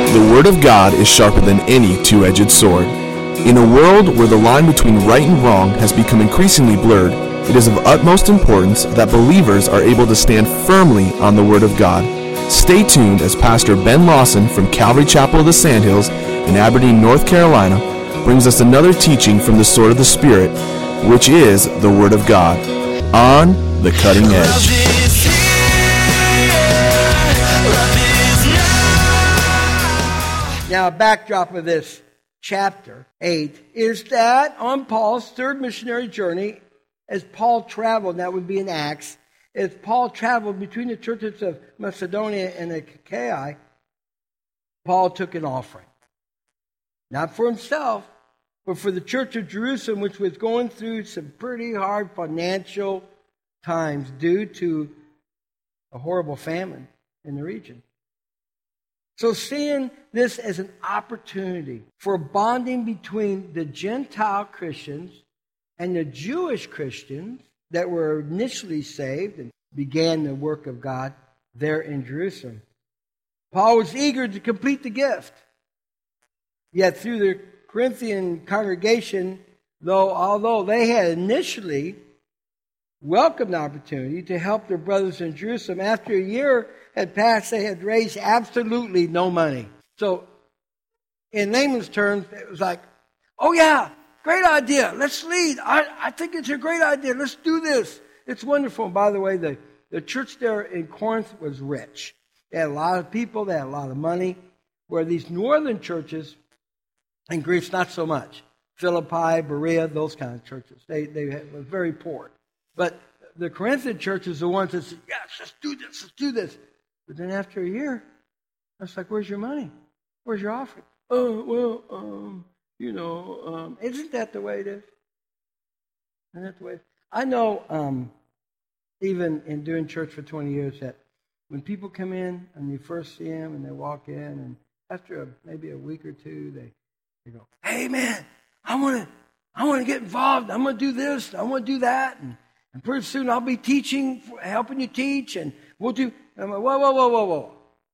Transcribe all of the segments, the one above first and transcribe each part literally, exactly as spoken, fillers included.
The Word of God is sharper than any two-edged sword. In a world where the line between right and wrong has become increasingly blurred, it is of utmost importance that believers are able to stand firmly on the Word of God. Stay tuned as Pastor Ben Lawson from Calvary Chapel of the Sandhills in Aberdeen, North Carolina, brings us another teaching from the sword of the Spirit, which is the Word of God, on the cutting edge. Now, a backdrop of this chapter eight is that on Paul's third missionary journey, as Paul traveled, that would be in Acts, as Paul traveled between the churches of Macedonia and Achaia, Paul took an offering. Not for himself, but for the church of Jerusalem, which was going through some pretty hard financial times due to a horrible famine in the region. So seeing this as an opportunity for bonding between the Gentile Christians and the Jewish Christians that were initially saved and began the work of God there in Jerusalem, Paul was eager to complete the gift. Yet through the Corinthian congregation, though although they had initially welcomed the opportunity to help their brothers in Jerusalem, after a year had passed, they had raised absolutely no money. So, in layman's terms, it was like, oh yeah, great idea, let's lead. I, I think it's a great idea, let's do this. It's wonderful. And by the way, the, the church there in Corinth was rich. They had a lot of people, they had a lot of money, where these northern churches in Greece, not so much. Philippi, Berea, those kind of churches, they, they were very poor. But the Corinthian church is the ones that said, yes, let's do this, let's do this. But then after a year, it's like, where's your money? Where's your offering? Oh, well, um, you know, um, isn't that the way it is? Isn't that the way it is? I know, um, even in doing church for twenty years, that when people come in and you first see them and they walk in, and after a, maybe a week or two, they, they go, hey, man, I want to I want to get involved. I'm going to do this. I want to do that. And, and pretty soon I'll be teaching, helping you teach, and we'll do. And I'm like, whoa, whoa, whoa, whoa, whoa.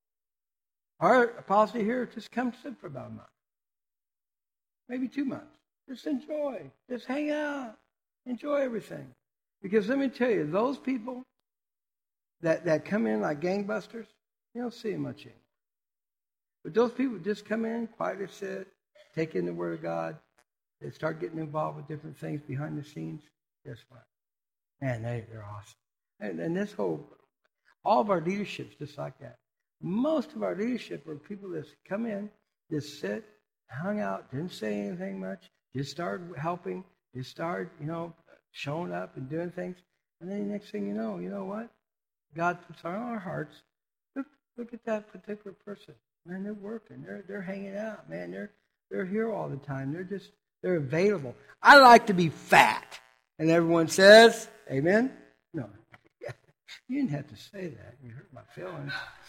Our policy here, just come sit for about a month. Maybe two months. Just enjoy. Just hang out. Enjoy everything. Because let me tell you, those people that, that come in like gangbusters, you don't see them much anymore. But those people just come in, quietly sit, take in the Word of God, they start getting involved with different things behind the scenes. Guess what? Man, they, they're awesome. And, and this whole, all of our leadership's just like that. Most of our leadership are people that come in, just sit, hung out, didn't say anything much, just started helping, just started, you know, showing up and doing things. And then the next thing you know, you know what? God puts on our hearts, look, look at that particular person. Man, they're working. They're they're hanging out, man. They're they're here all the time. They're just they're available. I like to be fat. And everyone says, amen? No. You didn't have to say that. You hurt my feelings.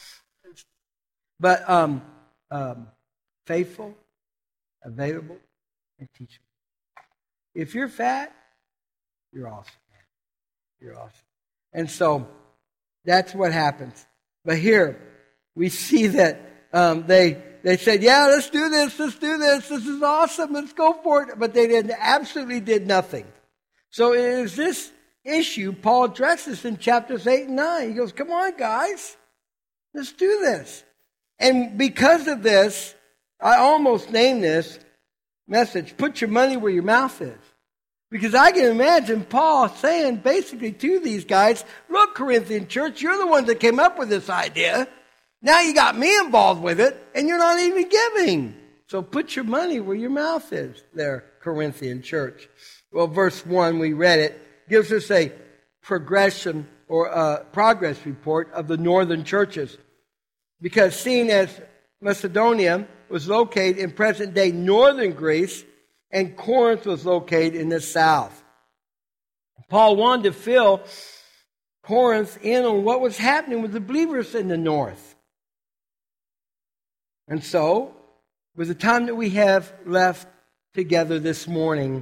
But um, um, faithful, available, and teachable. If you're fat, you're awesome. You're awesome. And so that's what happens. But here we see that um, they they said, yeah, let's do this, let's do this, this is awesome, let's go for it. But they did absolutely did nothing. So it is this issue Paul addresses in chapters eight and nine. He goes, come on, guys, let's do this. And because of this, I almost named this message, put your money where your mouth is. Because I can imagine Paul saying basically to these guys, look, Corinthian church, you're the ones that came up with this idea. Now you got me involved with it, and you're not even giving. So put your money where your mouth is there, Corinthian church. Well, verse one, we read it, gives us a progression or a progress report of the northern churches. Because seeing as Macedonia was located in present-day northern Greece, and Corinth was located in the south. Paul wanted to fill Corinth in on what was happening with the believers in the north. And so, with the time that we have left together this morning,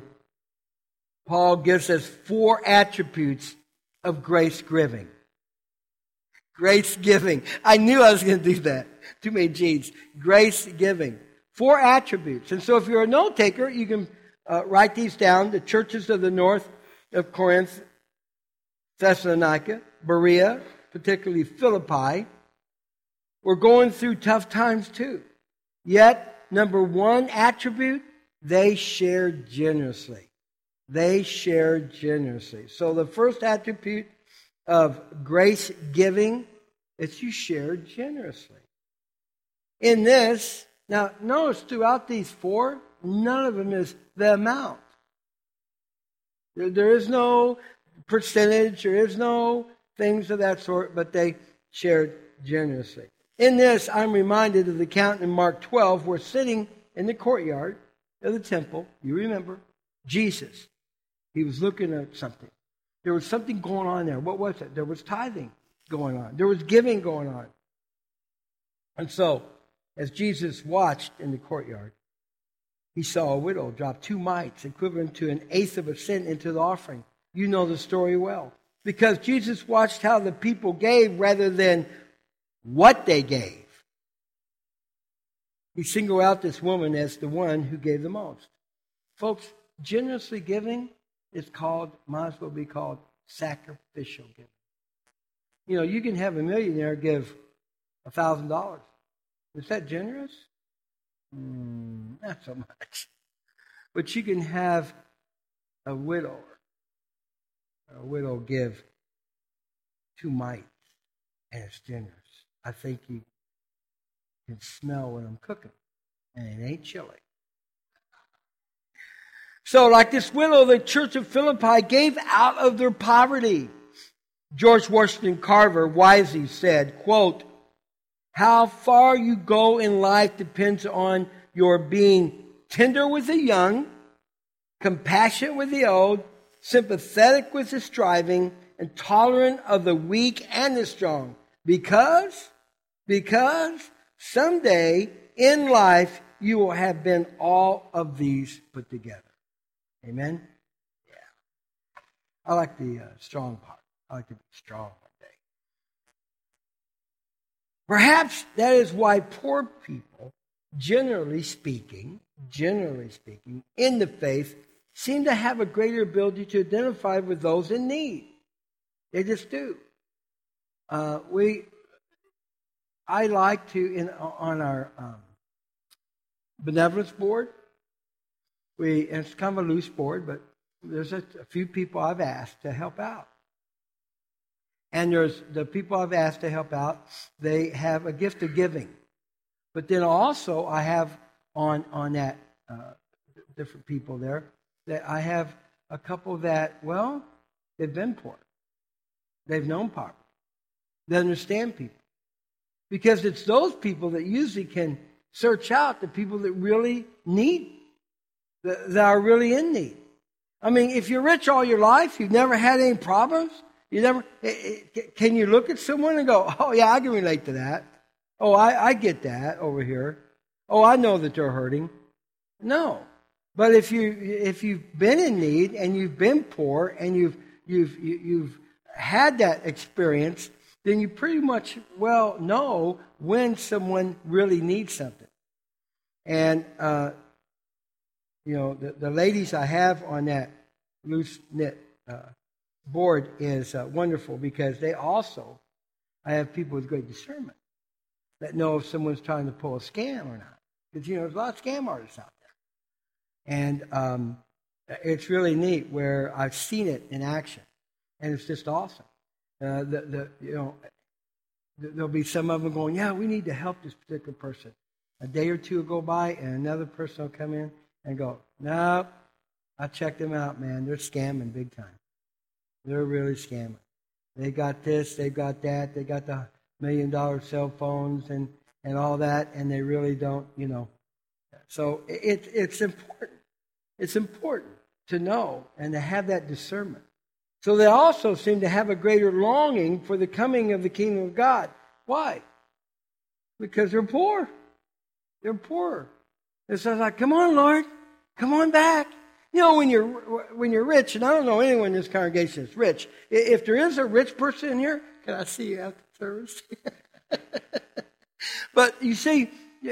Paul gives us four attributes of grace giving. Grace giving. I knew I was going to do that. Too many G's. Grace giving. Four attributes. And so if you're a note taker, you can uh, write these down. The churches of the north of Corinth, Thessalonica, Berea, particularly Philippi, were going through tough times too. Yet, number one attribute, they shared generously. They shared generously. So the first attribute of grace giving is you share generously. In this, now notice throughout these four, none of them is the amount. There, there is no percentage, there is no things of that sort, but they shared generously. In this, I'm reminded of the account in Mark twelve, where sitting in the courtyard of the temple, you remember, Jesus, he was looking at something. There was something going on there. What was it? There was tithing going on. There was giving going on. And so, as Jesus watched in the courtyard, he saw a widow drop two mites, equivalent to an eighth of a cent, into the offering. You know the story well. Because Jesus watched how the people gave rather than what they gave. He singled out this woman as the one who gave the most. Folks, generously giving is called, might as well be called, sacrificial giving. You know, you can have a millionaire give a thousand dollars. Is that generous? Mm, not so much. But you can have a widower, a widow give two mites, and it's generous. I think you can smell what I'm cooking, and it ain't chili. So, like this widow, the church of Philippi gave out of their poverty. George Washington Carver wisely said, quote, "How far you go in life depends on your being tender with the young, compassionate with the old, sympathetic with the striving, and tolerant of the weak and the strong. Because, because someday in life you will have been all of these put together." Amen? Yeah. I like the uh, strong part. I like to be strong one day. Perhaps that is why poor people, generally speaking, generally speaking, in the faith, seem to have a greater ability to identify with those in need. They just do. Uh, we, I like to, in, on our um, benevolence board, we, and it's kind of a loose board, but there's a, a few people I've asked to help out. And there's the people I've asked to help out, they have a gift of giving. But then also I have on, on that, uh, different people there, that I have a couple that, well, they've been poor. They've known poverty. They understand people. Because it's those people that usually can search out the people that really need, that, that are really in need. I mean, if you're rich all your life, you've never had any problems, you never, can you look at someone and go, oh yeah, I can relate to that. Oh, I, I get that over here. Oh, I know that they're hurting. No. But if you if you've been in need and you've been poor and you've you've you've had that experience, then you pretty much well know when someone really needs something. And uh, you know, the, the ladies I have on that loose knit uh, board is uh, wonderful because they also, I have people with great discernment that know if someone's trying to pull a scam or not. Because you know, there's a lot of scam artists out there. And um, it's really neat where I've seen it in action, and it's just awesome. Uh, the, the you know, there'll be some of them going, yeah, we need to help this particular person. A day or two will go by, and another person will come in and go, no, I checked them out, man. They're scamming big time. They're really scamming. They got this, they got that, they got the million dollar cell phones and, and all that, and they really don't, you know. So it, it's important. It's important to know and to have that discernment. So they also seem to have a greater longing for the coming of the kingdom of God. Why? Because they're poor. They're poor. It's like, come on, Lord, come on back. You know, when you're when you're rich, and I don't know anyone in this congregation that's rich. If there is a rich person in here, Can I see you after service? But you see,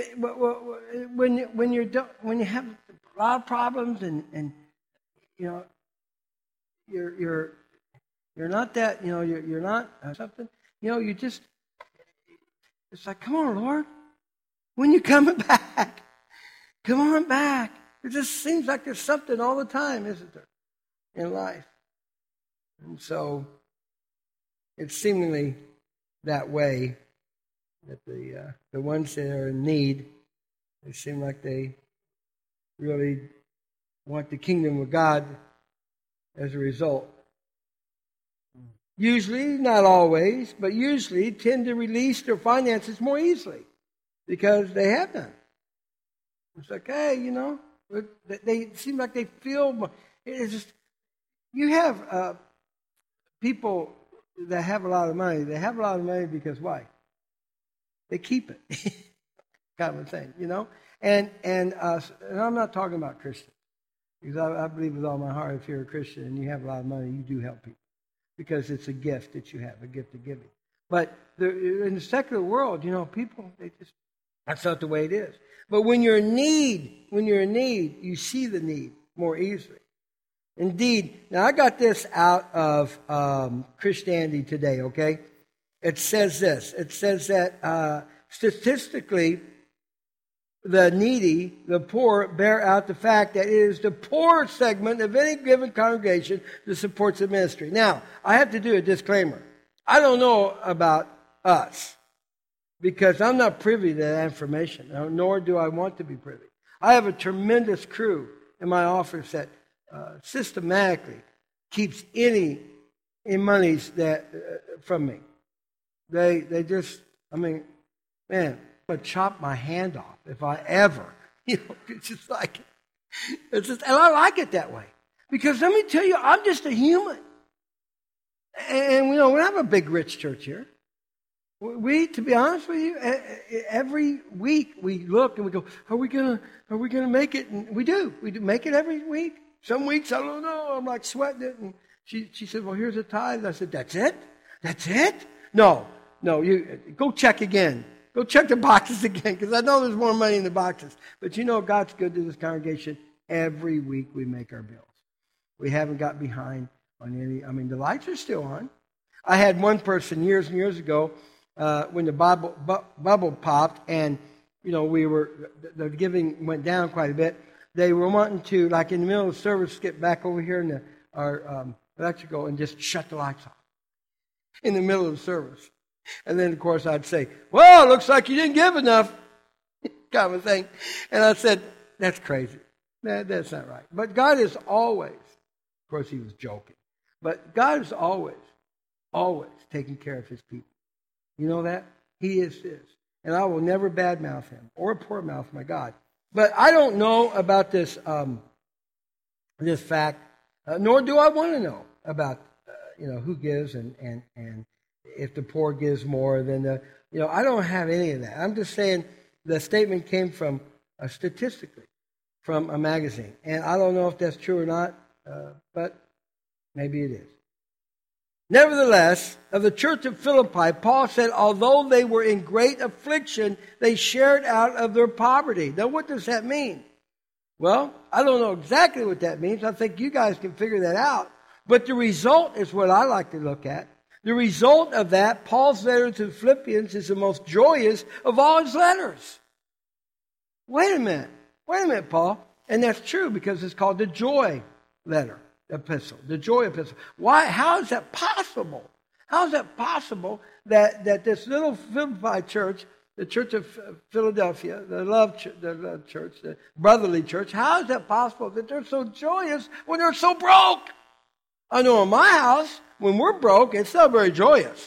when when you're when you have a lot of problems and and you know you're you're you're not that you know you're you're not something you know you just it's like, come on, Lord, when you coming back? Come on back. It just seems like there's something all the time, isn't there, in life? And so it's seemingly that way that the uh, the ones that are in need, they seem like they really want the kingdom of God as a result. Usually, not always, but usually tend to release their finances more easily because they have none. It's like, hey, you know, they, they seem like they feel more. It's just, you have uh, people that have a lot of money. They have a lot of money because why? They keep it, kind of a thing, you know. And and, uh, and I'm not talking about Christians, because I, I believe with all my heart, if you're a Christian and you have a lot of money, you do help people because it's a gift that you have, a gift of giving. But the, in the secular world, you know, people they just that's not the way it is. But when you're in need, when you're in need, you see the need more easily. Indeed, now I got this out of um, Christianity Today, okay? It says this. It says that uh, statistically, the needy, the poor, bear out the fact that it is the poor segment of any given congregation that supports the ministry. Now, I have to do a disclaimer. I don't know about us, because I'm not privy to that information, nor do I want to be privy. I have a tremendous crew in my office that uh, systematically keeps any, any monies that uh, from me. They they just, I mean, man, I would chop my hand off if I ever, you know, it's just like, it's just, and I like it that way. Because let me tell you, I'm just a human. And, you know, we don't have a big rich church here. We, to be honest with you, every week we look and we go, are we gonna, are we gonna make it? And we do. We do make it every week. Some weeks, I don't know, I'm like sweating it. And she, she said, well, here's a tithe. And I said, that's it? That's it? No, no, you go check again. Go check the boxes again, because I know there's more money in the boxes. But you know, God's good to this congregation. Every week we make our bills. We haven't got behind on any, I mean, the lights are still on. I had one person years and years ago, uh, when the bubble, bu- bubble popped and, you know, we were, the, the giving went down quite a bit. They were wanting to, like in the middle of the service, get back over here in the, our um, electrical and just shut the lights off in the middle of the service. And then, of course, I'd say, well, it looks like you didn't give enough, kind of thing. And I said, that's crazy. That, that's not right. But God is always, of course, he was joking, but God is always, always taking care of his people. You know that? He is his. And I will never badmouth him or poor mouth my God. But I don't know about this um, this fact, uh, nor do I want to know about, uh, you know, who gives and, and, and if the poor gives more than the, you know, I don't have any of that. I'm just saying the statement came from, uh, statistically, from a magazine. And I don't know if that's true or not, uh, but maybe it is. Nevertheless, of the church of Philippi, Paul said, although they were in great affliction, they shared out of their poverty. Now, what does that mean? Well, I don't know exactly what that means. I think you guys can figure that out. But the result is what I like to look at. The result of that, Paul's letter to the Philippians is the most joyous of all his letters. Wait a minute. Wait a minute, Paul. And that's true because it's called the joy letter. Epistle, the joy epistle. Why? How is that possible? How is that possible that, that this little Philippi church, the Church of Philadelphia, the love, ch- the love church, the brotherly church, how is that possible that they're so joyous when they're so broke? I know in my house, when we're broke, it's not very joyous.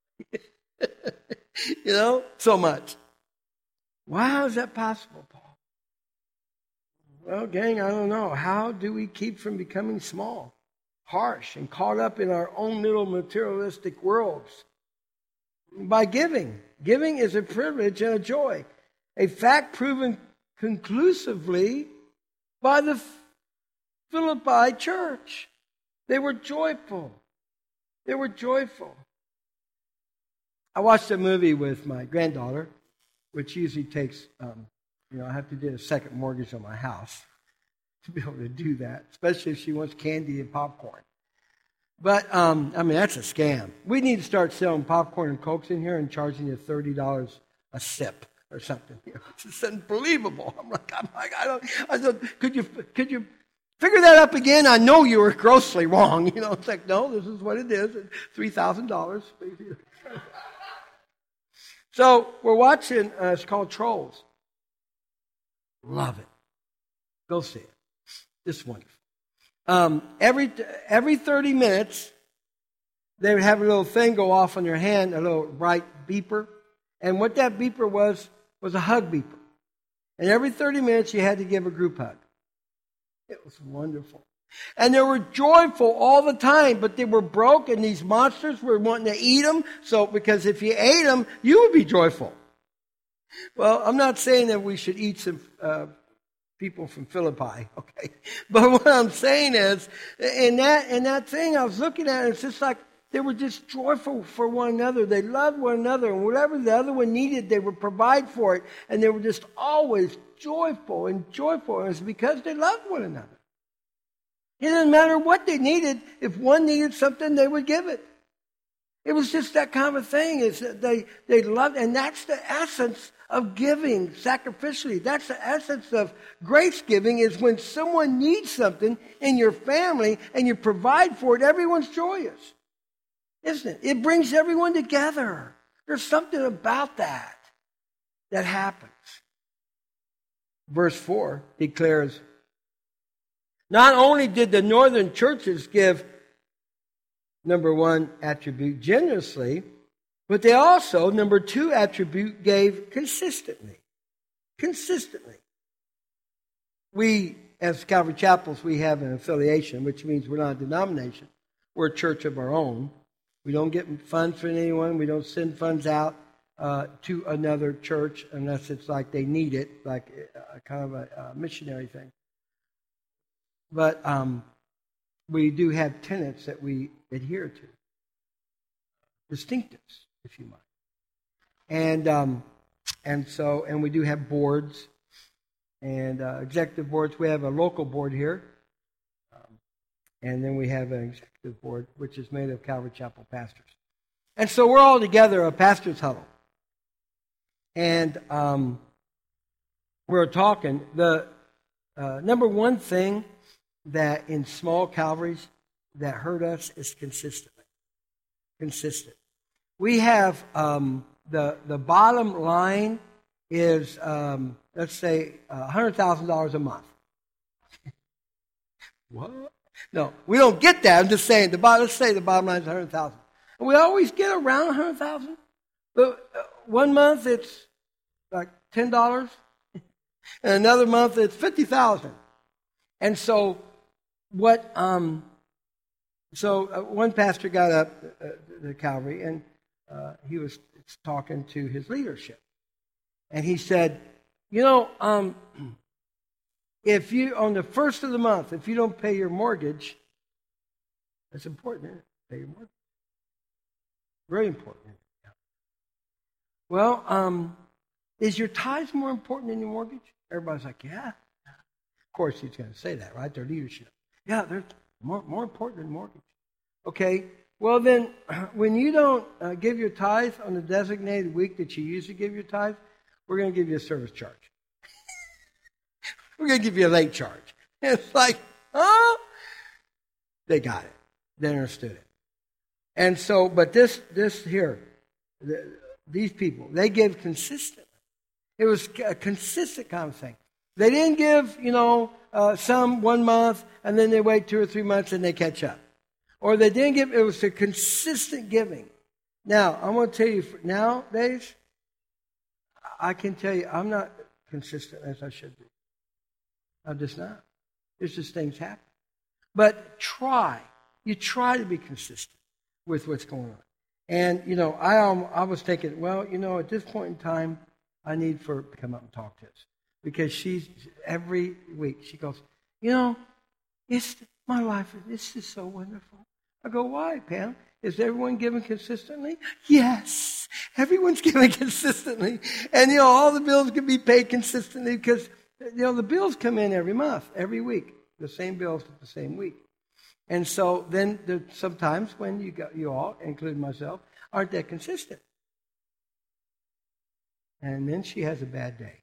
You know, so much. Why how is that possible, Paul? Well, gang, I don't know. How do we keep from becoming small, harsh, and caught up in our own little materialistic worlds? By giving. Giving is a privilege and a joy. A fact proven conclusively by the Philippi church. They were joyful. They were joyful. I watched a movie with my granddaughter, which usually takes, um, you know, I have to do a second mortgage on my house to be able to do that, especially if she wants candy and popcorn. But, um, I mean, that's a scam. We need to start selling popcorn and Cokes in here and charging you thirty dollars a sip or something. You know, it's just unbelievable. I'm like, I'm like, I don't, I don't, could you, could you figure that up again? I know you were grossly wrong. You know, it's like, no, this is what it is. three thousand dollars. So we're watching, uh, it's called Trolls. Love it. Go see it. It's wonderful. Um, every every thirty minutes, they would have a little thing go off on your hand, a little bright beeper. And what that beeper was, was a hug beeper. And every thirty minutes, you had to give a group hug. It was wonderful. And they were joyful all the time, but they were broke, and these monsters were wanting to eat them. So, because if you ate them, you would be joyful. Well, I'm not saying that we should eat some uh, people from Philippi, okay? But what I'm saying is, in that in that thing, I was looking at it, it's just like they were just joyful for one another. They loved one another, and whatever the other one needed, they would provide for it. And they were just always joyful and joyful. And it's because they loved one another. It didn't matter what they needed. If one needed something, they would give it. It was just that kind of thing. It's that they, they loved, and that's the essence of giving sacrificially. That's the essence of grace giving, is when someone needs something in your family and you provide for it, everyone's joyous. Isn't it? It brings everyone together. There's something about that that happens. Verse four declares, not only did the northern churches give, number one attribute, generously, but they also, number two attribute, gave consistently. Consistently. We, as Calvary Chapels, we have an affiliation, which means we're not a denomination. We're a church of our own. We don't get funds from anyone. We don't send funds out uh, to another church unless it's like they need it, like a, a kind of a, a missionary thing. But um, we do have tenets that we adhere to, distinctives, if you might, and um, and so and we do have boards and uh, executive boards. We have a local board here, um, and then we have an executive board which is made of Calvary Chapel pastors, and so we're all together, a pastors' huddle, and um, we're talking. The uh, number one thing that in small Calvaries that hurt us is consistently. Consistent. We have um, the the bottom line is, um, let's say, uh, one hundred thousand dollars a month. What? No, we don't get that. I'm just saying, the bottom, let's say the bottom line is one hundred thousand dollars. We always get around one hundred thousand dollars. But uh, one month it's like ten dollars. And another month it's fifty thousand dollars. And so what... Um, So uh, one pastor got up uh, to Calvary, and uh, he was talking to his leadership. And he said, you know, um, if you, on the first of the month, if you don't pay your mortgage, that's important, isn't it? Pay your mortgage. Very important. Well, um, is your tithes more important than your mortgage? Everybody's like, yeah. Of course he's going to say that, right? Their leadership. Yeah, they're more, more important than mortgage. Okay, well then, when you don't uh, give your tithe on the designated week that you usually give your tithe, we're going to give you a service charge. We're going to give you a late charge. And it's like, huh? They got it. They understood it. And so, but this, this here, the, these people, they give consistently. It was a consistent kind of thing. They didn't give, you know, uh, some one month, and then they wait two or three months and they catch up. Or they didn't give, it was a consistent giving. Now, I'm going to tell you, nowadays, I can tell you, I'm not consistent as I should be. I'm just not. It's just things happen. But try. You try to be consistent with what's going on. And, you know, I um, I was thinking, well, you know, at this point in time, I need for her to come up and talk to us. Because she's, every week, she goes, you know, it's my life, this is so wonderful. I go, why, Pam? Is everyone giving consistently? Yes, everyone's giving consistently. And, you know, all the bills can be paid consistently because, you know, the bills come in every month, every week. The same bills the same week. And so then there's sometimes when you got, you all, including myself, aren't that consistent. And then she has a bad day.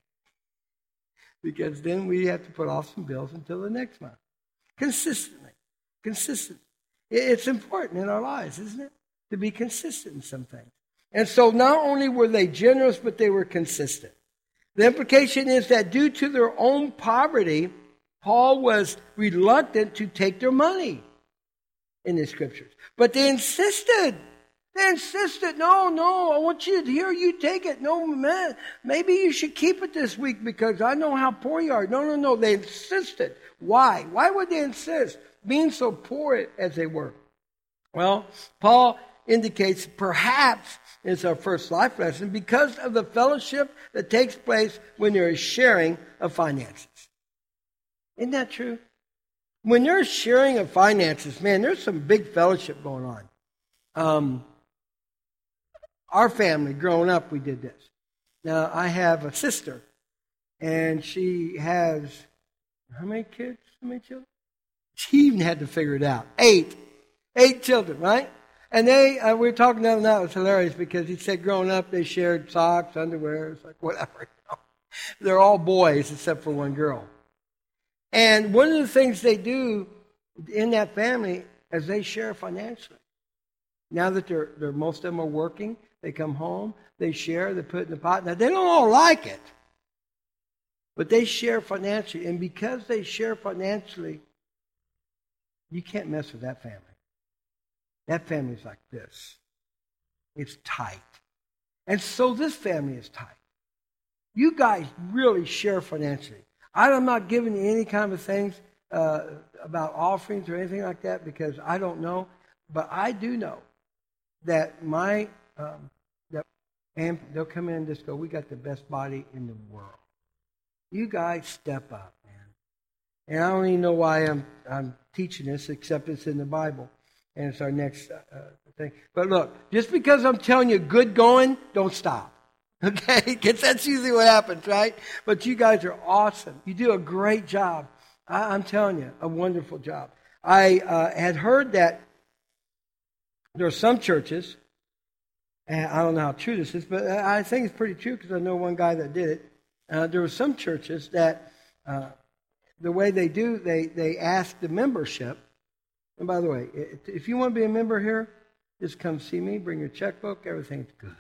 Because then we have to put off some bills until the next month. Consistently. Consistent. It's important in our lives, isn't it? To be consistent in some things. And so not only were they generous, but they were consistent. The implication is that due to their own poverty, Paul was reluctant to take their money in the scriptures. But they insisted. They insisted, no, no, I want you to hear you take it. No, man, maybe you should keep it this week because I know how poor you are. No, no, no, they insisted. Why? Why would they insist, being so poor as they were? Well, Paul indicates perhaps, it's our first life lesson, because of the fellowship that takes place when there is sharing of finances. Isn't that true? When there's sharing of finances, man, there's some big fellowship going on. Um, our family, growing up, we did this. Now, I have a sister, and she has, how many kids? How many children? She even had to figure it out. Eight. Eight children, right? And they, uh, we were talking the other night, it was hilarious because he said growing up, they shared socks, underwear, it's like whatever. You know? They're all boys except for one girl. And one of the things they do in that family is they share financially. Now that they're, they're most of them are working, they come home, they share, they put it in the pot. Now, they don't all like it, but they share financially. And because they share financially, you can't mess with that family. That family's like this. It's tight. And so this family is tight. You guys really share financially. I'm not giving you any kind of things uh, about offerings or anything like that because I don't know. But I do know that my, um, that, and they'll come in and just go, we got the best body in the world. You guys step up, man. And I don't even know why I'm, I'm teaching this, except it's in the Bible. And it's our next uh, thing. But look, just because I'm telling you good going, don't stop. Okay? Because that's usually what happens, right? But you guys are awesome. You do a great job. I, I'm telling you, a wonderful job. I uh, had heard that there are some churches, and I don't know how true this is, but I think it's pretty true because I know one guy that did it. Uh, there were some churches that uh, the way they do, they, they ask the membership. And by the way, if you want to be a member here, just come see me, bring your checkbook, everything's good.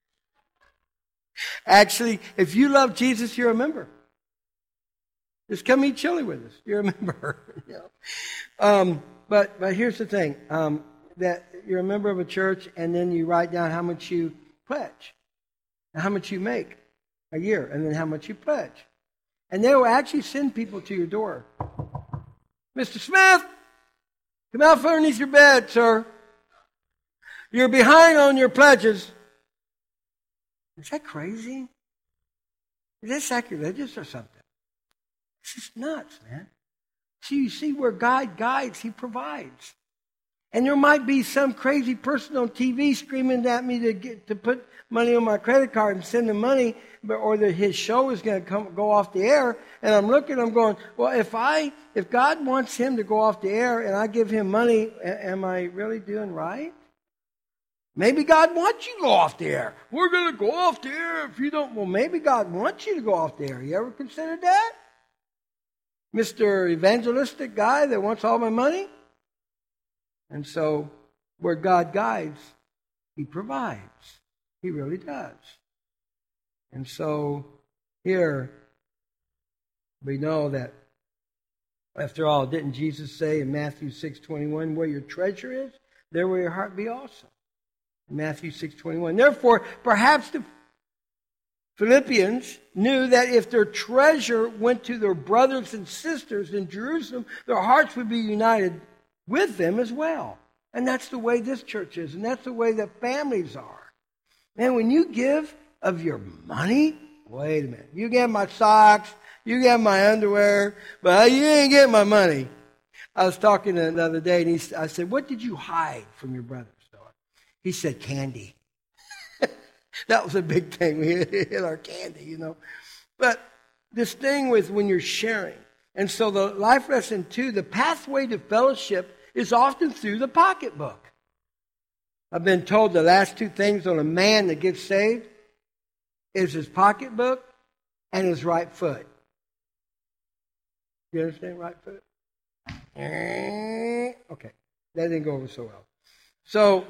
Actually, if you love Jesus, you're a member. Just come eat chili with us. You're a member. You know? um, but but here's the thing. Um, that you're a member of a church, and then you write down how much you pledge, and how much you make a year, and then how much you pledge. And they will actually send people to your door. Mister Smith, come out from underneath your bed, sir. You're behind on your pledges. Is that crazy? Is that sacrilegious or something? It's just nuts, man. See, you see where God guides, He provides. And there might be some crazy person on T V screaming at me to get to put money on my credit card and send him money, but or that his show is going to come go off the air. And I'm looking, I'm going, well, if I if God wants him to go off the air and I give him money, a- am I really doing right? Maybe God wants you to go off the air. We're going to go off the air if you don't. Well, maybe God wants you to go off the air. You ever considered that? Mister Evangelistic guy that wants all my money? And so, where God guides, He provides. He really does. And so, here, we know that, after all, didn't Jesus say in Matthew six twenty-one, where your treasure is, there will your heart be also. Matthew six twenty-one. Therefore, perhaps the Philippians knew that if their treasure went to their brothers and sisters in Jerusalem, their hearts would be united with them as well. And that's the way this church is, and that's the way that families are. Man, when you give of your money, wait a minute, you get my socks, you get my underwear, but you ain't get my money. I was talking to him the other day, and he, I said, what did you hide from your brothers? He said candy. That was a big thing. We hit our candy, you know. But this thing with when you're sharing. And so the life lesson two, the pathway to fellowship is often through the pocketbook. I've been told the last two things on a man that gets saved is his pocketbook and his right foot. You understand right foot? Okay. That didn't go over so well. So,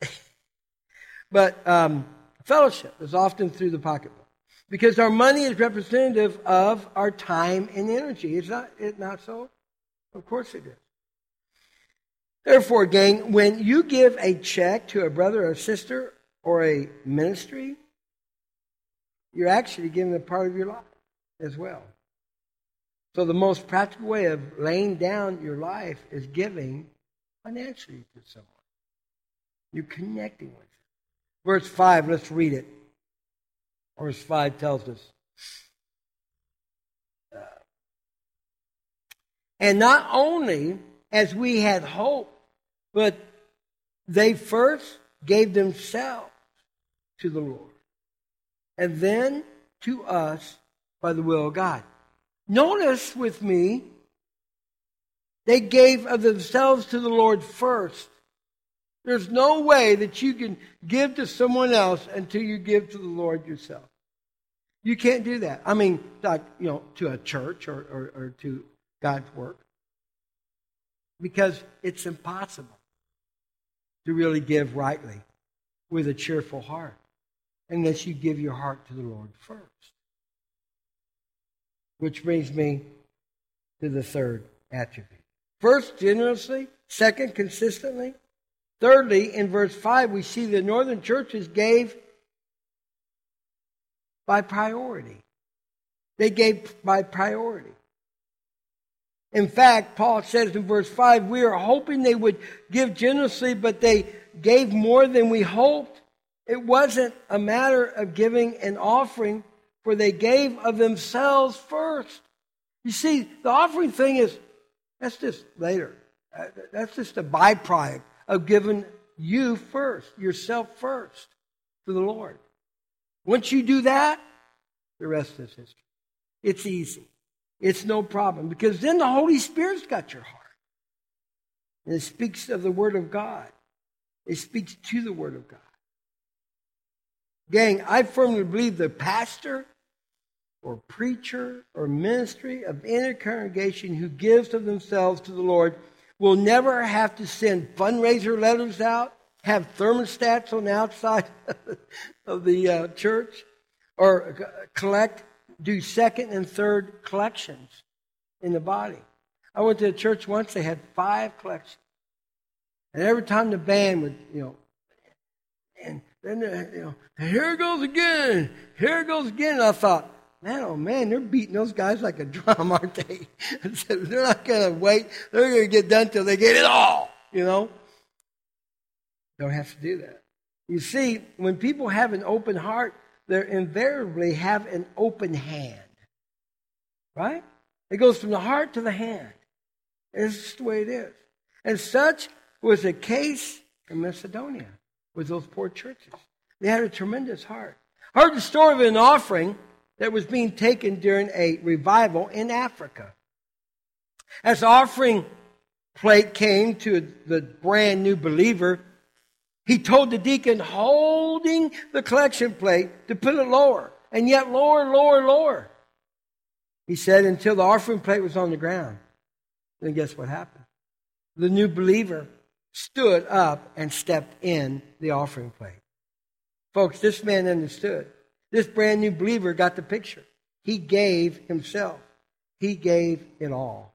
but um, fellowship is often through the pocketbook. Because our money is representative of our time and energy. Is not it not so? Of course it is. Therefore, gang, when you give a check to a brother or sister or a ministry, you're actually giving a part of your life as well. So the most practical way of laying down your life is giving financially to someone. You're connecting with them. Verse five, let's read it. Verse five tells us, uh, and not only as we had hoped, but they first gave themselves to the Lord, and then to us by the will of God. Notice with me, they gave of themselves to the Lord first. There's no way that you can give to someone else until you give to the Lord yourself. You can't do that. I mean, like, you know, to a church or, or, or to God's work. Because it's impossible to really give rightly with a cheerful heart unless you give your heart to the Lord first. Which brings me to the third attribute. First, generously. Second, consistently. Thirdly, in verse five, we see the northern churches gave by priority. They gave by priority. In fact, Paul says in verse five, we are hoping they would give generously, but they gave more than we hoped. It wasn't a matter of giving an offering, for they gave of themselves first. You see, the offering thing is, that's just later. That's just a byproduct of giving you first, yourself first, to the Lord. Once you do that, the rest is history. It's easy. It's no problem. Because then the Holy Spirit's got your heart. And it speaks of the Word of God. It speaks to the Word of God. Gang, I firmly believe the pastor or preacher or ministry of any congregation who gives of themselves to the Lord will never have to send fundraiser letters out, have thermostats on the outside of the uh, church, or collect, do second and third collections in the body. I went to a church once, they had five collections. And every time the band would, you know, and then, you know, here it goes again, here it goes again. And I thought, man, oh man, they're beating those guys like a drum, aren't they? They're not going to wait. They're going to get done till they get it all, you know. Don't have to do that. You see, when people have an open heart, they invariably have an open hand. Right? It goes from the heart to the hand. It's just the way it is. And such was the case in Macedonia with those poor churches. They had a tremendous heart. I heard the story of an offering that was being taken during a revival in Africa. As the offering plate came to the brand new believer, he told the deacon holding the collection plate to put it lower, and yet lower, lower, lower. He said until the offering plate was on the ground. Then guess what happened? The new believer stood up and stepped in the offering plate. Folks, this man understood. This brand new believer got the picture. He gave himself. He gave it all.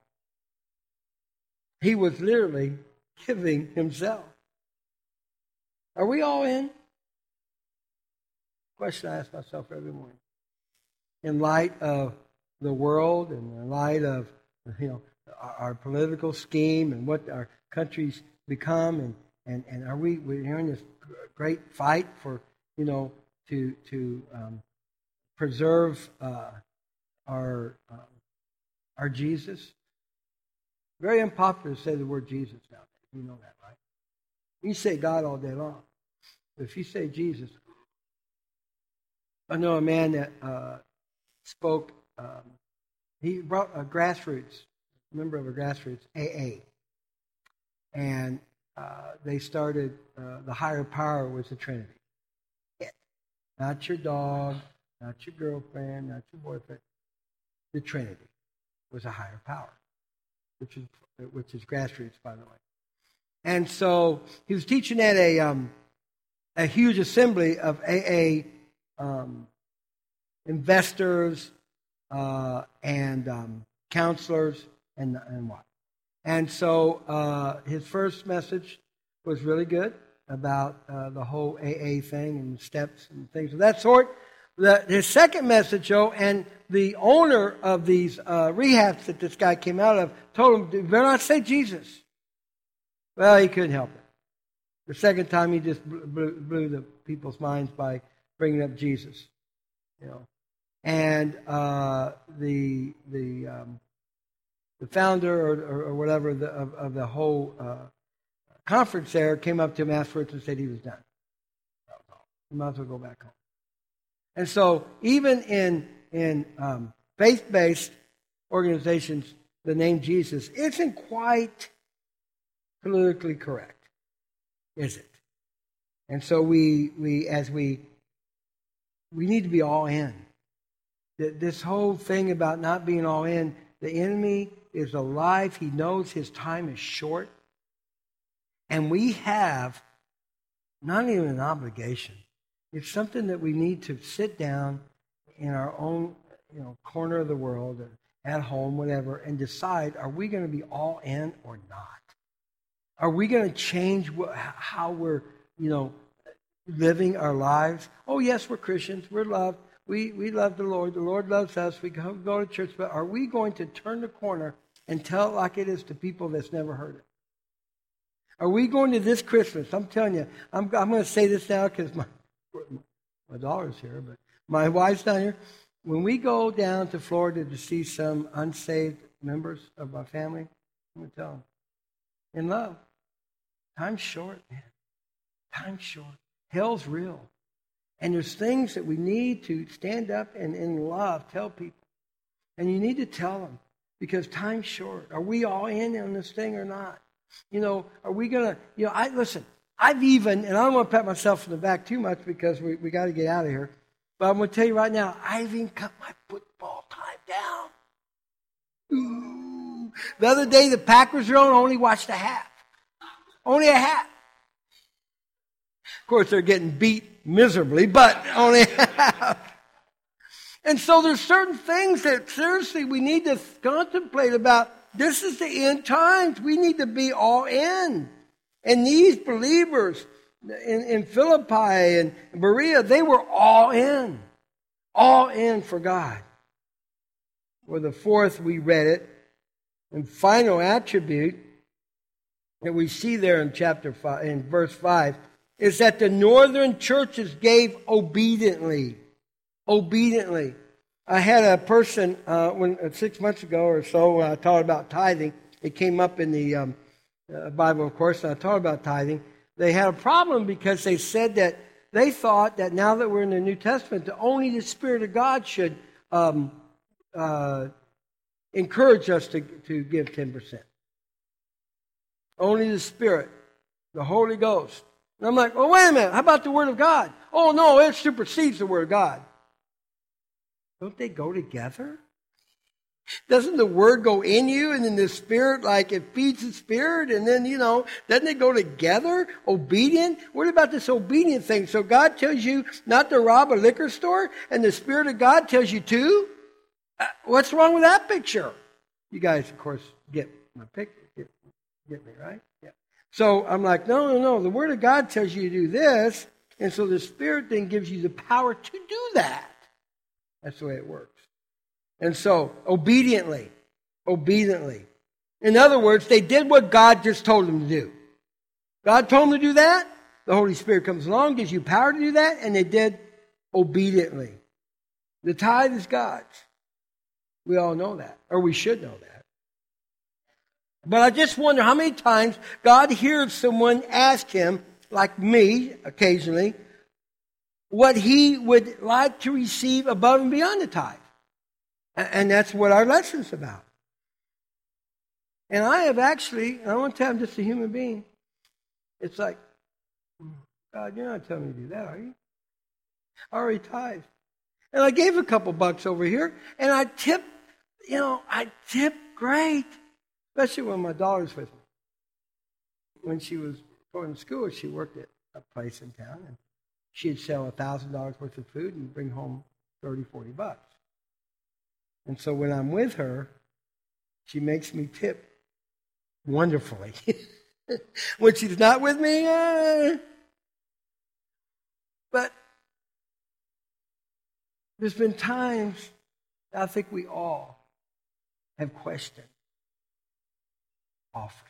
He was literally giving himself. Are we all in? Question I ask myself every morning. In light of the world and in light of, you know, our, our political scheme and what our country's become, and, and, and are we we're hearing this great fight for, you know, to to um, preserve uh, our uh, our Jesus. Very unpopular to say the word Jesus nowadays. You know that, right? You say God all day long. If you say Jesus, I know a man that uh, spoke, um, he brought a grassroots, member of a grassroots, A A. And uh, they started, uh, the higher power was the Trinity. Not your dog, not your girlfriend, not your boyfriend. The Trinity was a higher power, which is which is grassroots, by the way. And so he was teaching at a um, a huge assembly of A A um, investors uh, and um, counselors and and what. And so uh, his first message was really good about uh, the whole A A thing and steps and things of that sort. The, his second message, though, and the owner of these uh, rehabs that this guy came out of told him, "Do not say Jesus." Well, he couldn't help it. The second time, he just blew, blew the people's minds by bringing up Jesus, you know. And uh, the the um, the founder or, or, or whatever the, of, of the whole uh, conference there came up to him afterwards and said he was done. He might as well go back home. And so, even in in um, faith-based organizations, the name Jesus isn't quite politically correct, is it? And so, we we as we we need to be all in. This whole thing about not being all in, the enemy is alive. He knows his time is short, and we have not even an obligation. It's something that we need to sit down in our own, you know, corner of the world, or at home, whatever, and decide: are we going to be all in or not? Are we going to change what, how we're, you know, living our lives? Oh, yes, we're Christians. We're loved. We we love the Lord. The Lord loves us. We go, go to church. But are we going to turn the corner and tell it like it is to people that's never heard it? Are we going to this Christmas? I'm telling you, I'm I'm going to say this now because my my daughter's here, but my wife's not here. When we go down to Florida to see some unsaved members of my family, I'm going to tell them, in love, time's short, man. Time's short. Hell's real. And there's things that we need to stand up and in love tell people. And you need to tell them because time's short. Are we all in on this thing or not? You know, are we going to, you know, I listen, I've even, and I don't want to pat myself in the back too much because we, we got to get out of here. But I'm going to tell you right now, I've even cut my football time down. Ooh. The other day, the Packers were on, I only watched a half. Only a half. Of course, they're getting beat miserably, but only a half. And so there's certain things that seriously we need to contemplate about. This is the end times. We need to be all in. And these believers in, in Philippi and Berea, they were all in. All in for God. Well, the fourth, we read it, and final attribute that we see there in chapter five, in verse five, is that the northern churches gave obediently. Obediently. I had a person, uh, when uh, six months ago or so, when I taught about tithing, it came up in the um, uh, Bible, of course, and I taught about tithing. They had a problem because they said that they thought that now that we're in the New Testament, that only the Spirit of God should um, uh, encourage us to, to give ten percent. Only the Spirit, the Holy Ghost. And I'm like, oh, wait a minute, how about the Word of God? Oh, no, it supersedes the Word of God. Don't they go together? Doesn't the Word go in you and then the Spirit, like it feeds the Spirit? And then, you know, doesn't it go together? Obedient? What about this obedient thing? So God tells you not to rob a liquor store and the Spirit of God tells you to? Uh, what's wrong with that picture? You guys, of course, get my picture. Get, get me, right? Yeah. So I'm like, no, no, no. The Word of God tells you to do this. And so the Spirit then gives you the power to do that. That's the way it works. And so, obediently, obediently. In other words, they did what God just told them to do. God told them to do that. The Holy Spirit comes along, gives you power to do that, and they did obediently. The tithe is God's. We all know that, or we should know that. But I just wonder how many times God hears someone ask Him, like me occasionally, what he would like to receive above and beyond the tithe. And that's what our lesson's about. And I have actually, I want to tell I'm just a human being. It's like, God, you're not telling me to do that, are you? I already tithed. And I gave a couple bucks over here, and I tipped, you know, I tipped great. Especially when my daughter's with me. When she was going to school, she worked at a place in town, and she'd sell one thousand dollars worth of food and bring home thirty, forty bucks. And so when I'm with her, she makes me tip wonderfully. When she's not with me, uh, but there's been times I think we all have questioned offering.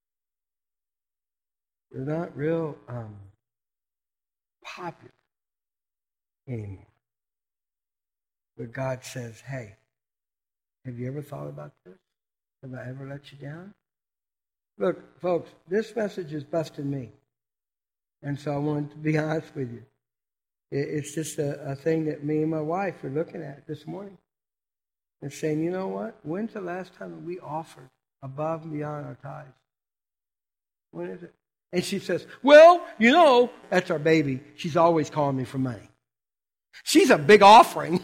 They're not real um, popular anymore. But God says, hey, have you ever thought about this? Have I ever let you down? Look, folks, this message is busting me. And so I wanted to be honest with you. It's just a, a thing that me and my wife are looking at this morning. And saying, you know what? When's the last time that we offered above and beyond our tithes? When is it? And she says, well, you know, that's our baby. She's always calling me for money. She's a big offering.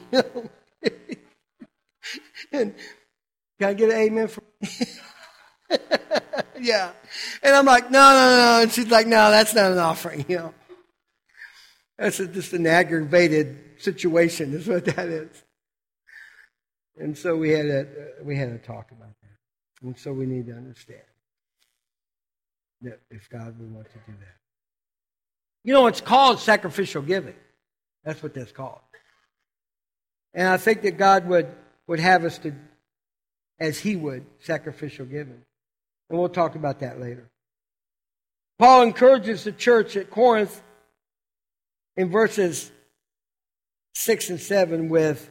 And can I get an amen from yeah. And I'm like, no, no, no. And she's like, no, that's not an offering, you know. That's a, just an aggravated situation is what that is. And so we had a, we had a talk about that. And so we need to understand that if God would want to do that. You know, it's called sacrificial giving. That's what that's called. And I think that God would, would have us to, as He would, sacrificial giving. And we'll talk about that later. Paul encourages the church at Corinth in verses six and seven with,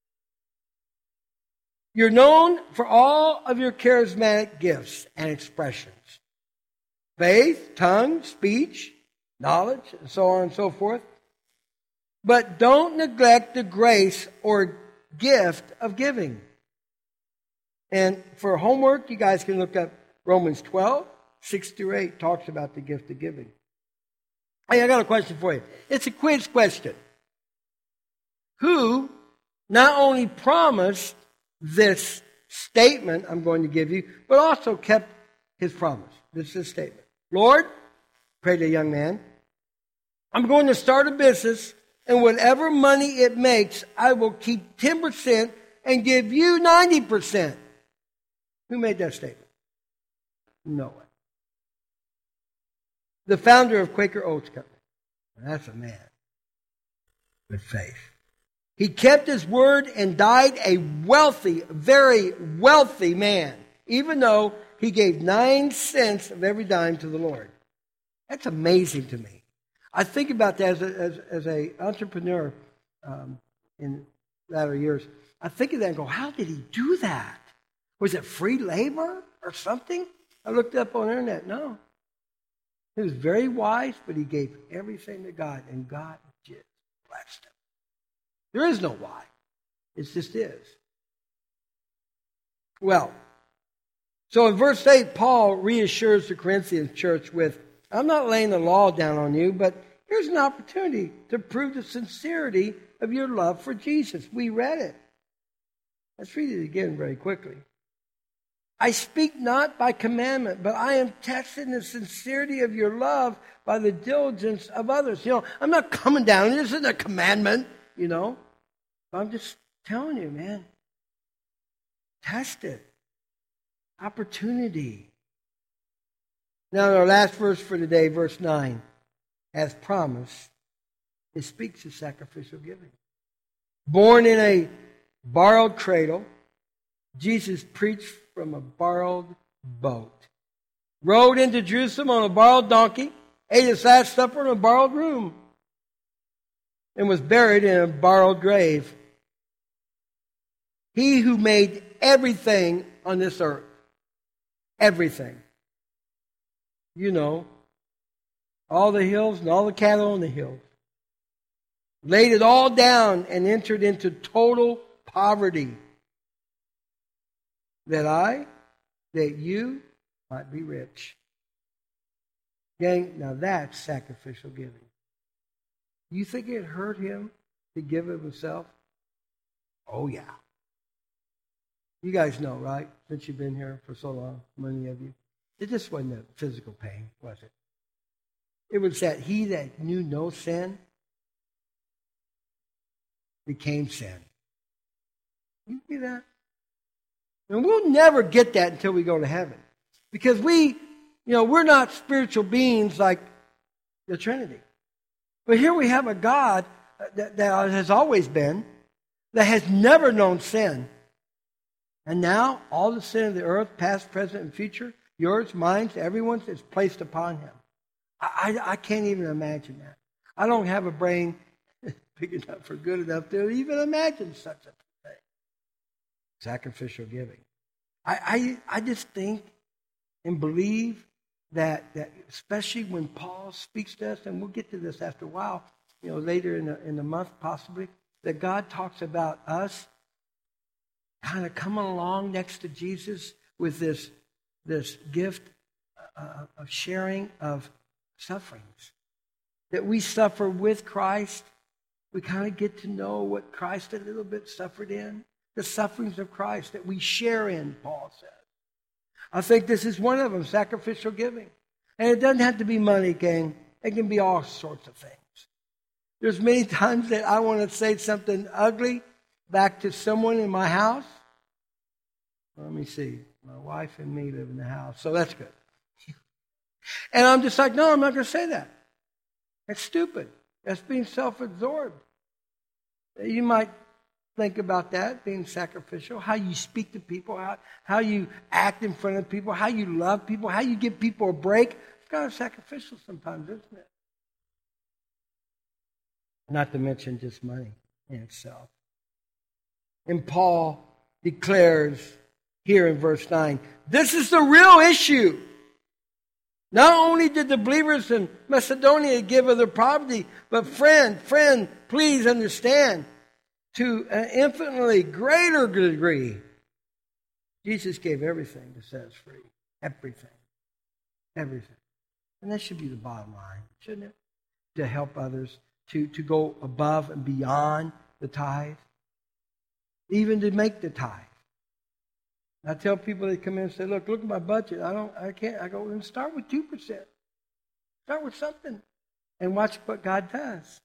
you're known for all of your charismatic gifts and expressions. Faith, tongue, speech, knowledge, and so on and so forth. But don't neglect the grace or gift of giving. And for homework, you guys can look up Romans twelve, six through eight, talks about the gift of giving. Hey, I got a question for you. It's a quiz question. Who not only promised this statement I'm going to give you, but also kept his promise? This is his statement. Lord, prayed a young man, I'm going to start a business, and whatever money it makes, I will keep ten percent and give you ninety percent. Who made that statement? No one. The founder of Quaker Oats Company. That's a man with faith. He kept his word and died a wealthy, very wealthy man, even though he gave nine cents of every dime to the Lord. That's amazing to me. I think about that as a, as, as a entrepreneur um, in latter years. I think of that and go, how did he do that? Was it free labor or something? I looked up on the internet. No. He was very wise, but he gave everything to God, and God just blessed him. There is no why. It just is. Well, so in verse eight, Paul reassures the Corinthian church with, I'm not laying the law down on you, but here's an opportunity to prove the sincerity of your love for Jesus. We read it. Let's read it again very quickly. I speak not by commandment, but I am testing the sincerity of your love by the diligence of others. You know, I'm not coming down. This isn't a commandment, you know. I'm just telling you, man. Test it. Opportunity. Now, our last verse for today, verse nine. As promised, it speaks of sacrificial giving. Born in a borrowed cradle, Jesus preached from a borrowed boat. Rode into Jerusalem on a borrowed donkey, ate his last supper in a borrowed room, and was buried in a borrowed grave. He who made everything on this earth, everything, you know, all the hills and all the cattle on the hills. Laid it all down and entered into total poverty. That I, that you might be rich. Gang, now that's sacrificial giving. You think it hurt him to give of himself? Oh, yeah. You guys know, right? Since you've been here for so long, many of you. It just wasn't a physical pain, was it? It was that he that knew no sin became sin. You see that? And we'll never get that until we go to heaven. Because we, you know, we're not spiritual beings like the Trinity. But here we have a God that, that has always been, that has never known sin. And now, all the sin of the earth, past, present, and future, yours, mine, everyone's, is placed upon him. I, I, I can't even imagine that. I don't have a brain big enough or good enough to even imagine such a thing. Sacrificial giving. I, I, I just think and believe that, that, especially when Paul speaks to us, and we'll get to this after a while, you know, later in the, in the month possibly, that God talks about us kind of coming along next to Jesus with this, this gift uh, of sharing of sufferings. That we suffer with Christ. We kind of get to know what Christ a little bit suffered in. The sufferings of Christ that we share in, Paul says. I think this is one of them, sacrificial giving. And it doesn't have to be money, gang. It can be all sorts of things. There's many times that I want to say something ugly back to someone in my house. Let me see. My wife and me live in the house, so that's good. And I'm just like, no, I'm not going to say that. That's stupid. That's being self-absorbed. You might think about that, being sacrificial, how you speak to people, how, how you act in front of people, how you love people, how you give people a break. It's kind of sacrificial sometimes, isn't it? Not to mention just money in itself. And Paul declares here in verse nine, this is the real issue. Not only did the believers in Macedonia give of their poverty, but friend, friend, please understand, to an infinitely greater degree, Jesus gave everything to set us free. Everything. Everything. And that should be the bottom line, shouldn't it? To help others, to, to go above and beyond the tithe, even to make the tithe. I tell people that come in and say, look, look at my budget. I don't, I can't. I go, then start with two percent. Start with something and watch what God does.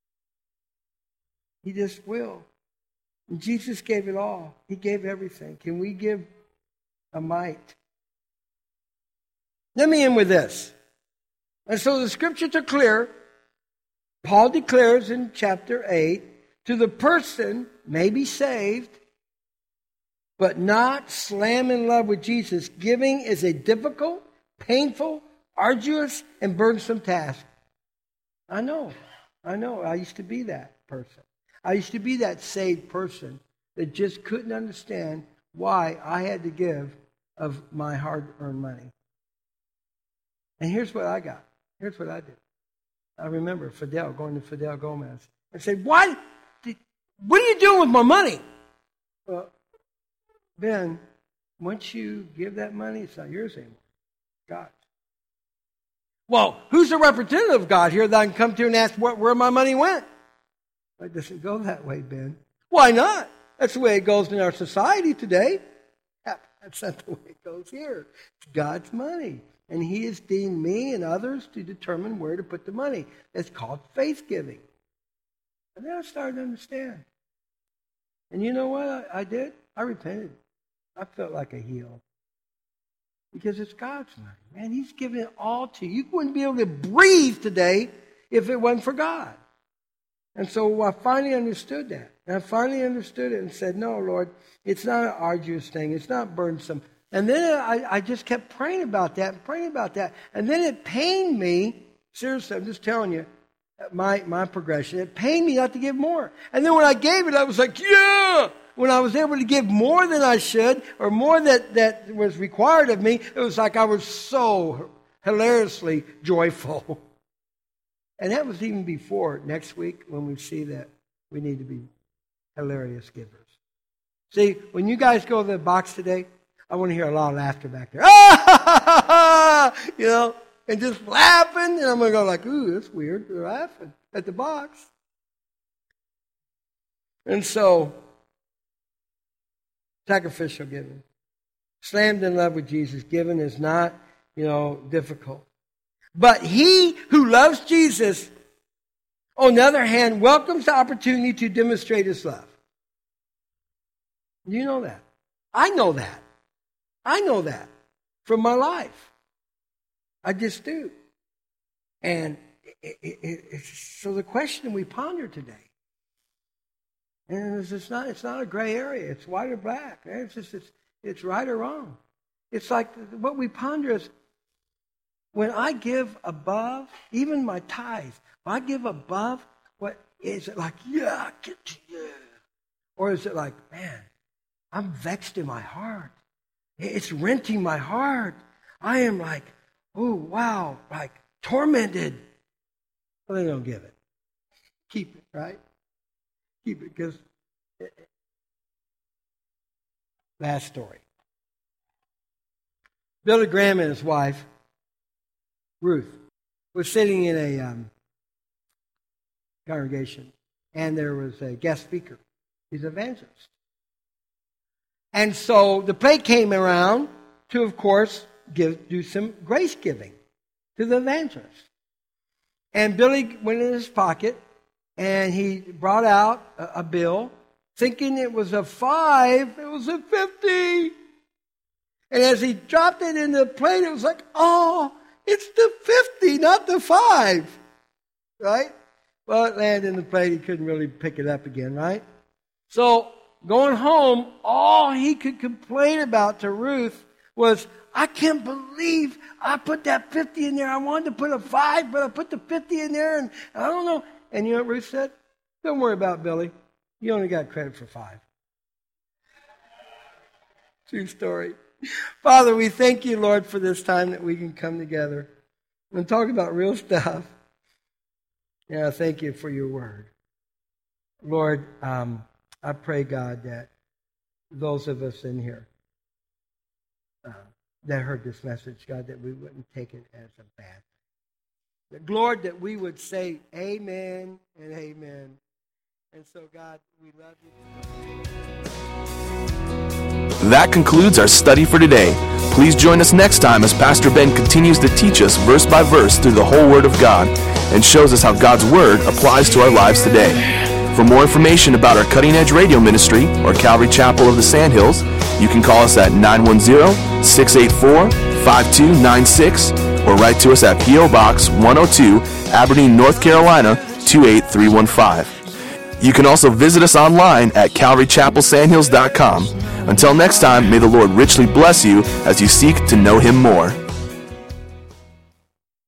He just will. And Jesus gave it all. He gave everything. Can we give a mite? Let me end with this. And so the scriptures are clear. Paul declares in chapter eight, to the person may be saved, but not slam in love with Jesus. Giving is a difficult, painful, arduous, and burdensome task. I know. I know. I used to be that person. I used to be that saved person that just couldn't understand why I had to give of my hard-earned money. And here's what I got. Here's what I did. I remember Fidel, going to Fidel Gomez, and said, why, did, what are you doing with my money? Well, Ben, once you give that money, it's not yours anymore. God's. Well, who's the representative of God here that I can come to and ask what, where my money went? It doesn't go that way, Ben. Why not? That's the way it goes in our society today. That's not the way it goes here. It's God's money. And He has deemed me and others to determine where to put the money. It's called faith giving. And then I started to understand. And you know what I, I did? I repented. I felt like a heel. Because it's God's money. Man, He's given it all to you. You wouldn't be able to breathe today if it wasn't for God. And so I finally understood that. And I finally understood it and said, no, Lord, it's not an arduous thing. It's not burdensome. And then I, I just kept praying about that and praying about that. And then it pained me. Seriously, I'm just telling you, my, my progression. It pained me not to give more. And then when I gave it, I was like, yeah! When I was able to give more than I should, or more that, that was required of me, it was like I was so hilariously joyful. And that was even before next week when we see that we need to be hilarious givers. See, when you guys go to the box today, I want to hear a lot of laughter back there. Ah! You know, and just laughing. And I'm going to go like, ooh, that's weird. They're laughing at the box. And so, sacrificial giving. Slammed in love with Jesus. Giving is not, you know, difficult. But he who loves Jesus, on the other hand, welcomes the opportunity to demonstrate his love. You know that. I know that. I know that from my life. I just do. And it, it, it, it's, so the question we ponder today, and it's, it's not it's not a gray area. It's white or black. It's just it's it's right or wrong. It's like what we ponder is, when I give above, even my tithe, if I give above, what is it like? Yeah, get to you. Or is it like, man, I'm vexed in my heart. It's renting my heart. I am like, oh, wow, like tormented. Well, they don't give it. Keep it, right? Keep it, because last story. Billy Graham and his wife, Ruth, was sitting in a um, congregation, and there was a guest speaker. He's an evangelist. And so the plate came around to, of course, give do some grace giving to the evangelist. And Billy went in his pocket, and he brought out a, a bill, thinking it was a five. It was a fifty. And as he dropped it in the plate, it was like, oh, it's the fifty, not the five. Right? Well, it landed in the plate. He couldn't really pick it up again, right? So, going home, all he could complain about to Ruth was, I can't believe I put that fifty in there. I wanted to put a five, but I put the fifty in there, and I don't know. And you know what Ruth said? Don't worry about Billy. You only got credit for five. True story. Father, we thank you, Lord, for this time that we can come together and talk about real stuff. Yeah, thank you for your word. Lord, um, I pray, God, that those of us in here uh, that heard this message, God, that we wouldn't take it as a bad thing. That, Lord, that we would say amen and amen. And so, God, we love you. That concludes our study for today. Please join us next time as Pastor Ben continues to teach us verse by verse through the whole Word of God and shows us how God's Word applies to our lives today. For more information about our Cutting Edge Radio Ministry or Calvary Chapel of the Sandhills, you can call us at nine one zero, six eight four, five two nine six or write to us at P O Box one oh two, Aberdeen, North Carolina two eight three one five. You can also visit us online at calvary chapel sandhills dot com. Until next time, may the Lord richly bless you as you seek to know Him more.